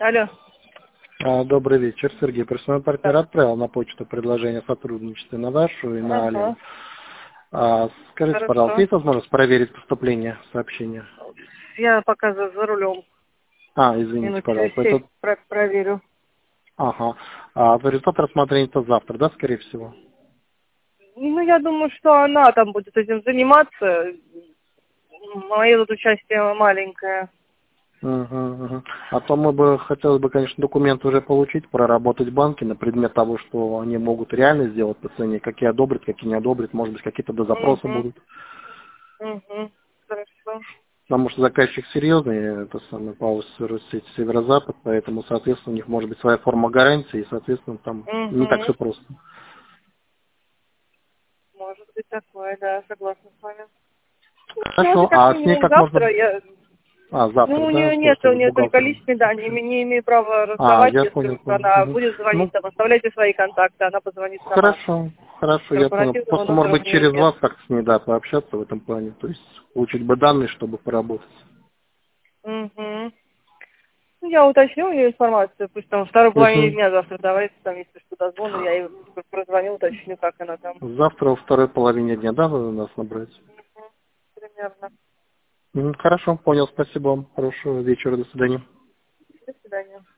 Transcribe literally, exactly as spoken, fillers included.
Алло. А, Добрый вечер, Сергей. Персональный партнер Да. отправил на почту предложение о сотрудничестве на вашу и на Ага. Алину. А, скажите, пожалуйста, Хорошо. есть возможность проверить поступление сообщения? Я пока за, за рулем. А, извините, Минут через пожалуйста. семь Это... про проверю. Ага. А результат рассмотрения это завтра, да, скорее всего? Ну, я думаю, что она там будет этим заниматься. Мое тут участие маленькое. Угу, угу. А то мы бы, хотелось бы, конечно, документы уже получить, проработать в банке на предмет того, что они могут реально сделать по цене, какие одобрят, какие не одобрят, может быть, какие-то дозапросы Угу. будут. Угу. Хорошо. Потому что заказчик серьезный, это самый ПАО «Сеть Северо-Запад», поэтому, соответственно, у них может быть своя форма гарантии, и, соответственно, там не так все Угу. просто. Может быть такое, да, согласна с вами. Давайте Хорошо, как а с ней минимум как можно... завтра. Я... А, Ну, завтра, у да, нее нет, просто у с нее только бухгалтером личный, да, не, общаться. не имею права А, разговаривать, я если понял, вот понял. она Мгм. будет звонить, Ну, там, оставляйте свои контакты, она позвонит сама. хорошо, хорошо, я понял. Корпоративного Просто, может номера быть, у нее через нет. вас как-то с ней, да, пообщаться в этом плане, то есть получить бы данные, чтобы поработать. Угу. Ну, я уточню у нее информацию, пусть там второй половине Угу. дня завтра давайте, там, если что, дозвону, я ей прозвоню, уточню, как она там. Завтра во второй половине дня, да, вы нас набрать? Мгм. Примерно. Мгм. Хорошо, понял, спасибо вам. Хорошего вечера, до свидания. До свидания.